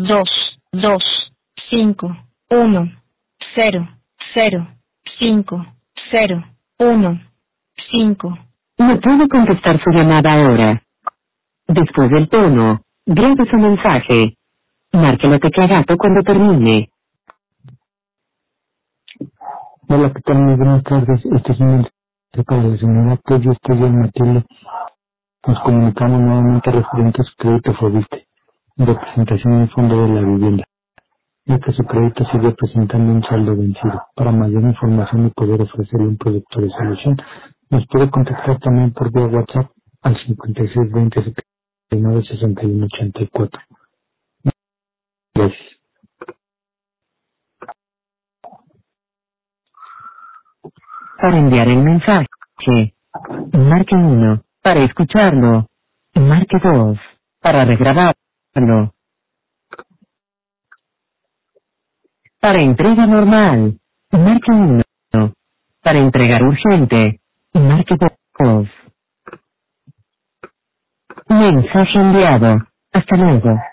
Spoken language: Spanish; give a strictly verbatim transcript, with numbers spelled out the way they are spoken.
dos, dos, cinco, uno, cero, cero, cinco, cero, uno, cinco. No puedo contestar su llamada ahora. Después del tono, grabe su mensaje. Marque la tecla gato cuando termine. Hola, ¿qué tal? Muy buenas tardes. Este es un mensaje para la señora que yo estoy en Matilde. Nos comunicamos nuevamente referente a su crédito Fobiste, en representación del Fondo de la Vivienda, ya que su crédito sigue presentando un saldo vencido. Para mayor información y poder ofrecerle un producto de solución, nos puede contactar también por vía WhatsApp al cincuenta y seis veinte setenta y nueve sesenta y uno ochenta y cuatro. Gracias. Para enviar el mensaje, marque uno. Para escucharlo, marque dos. Para regrabarlo. Para entrega normal, marque uno. Para entregar urgente, marque dos. Mensaje enviado. Hasta luego.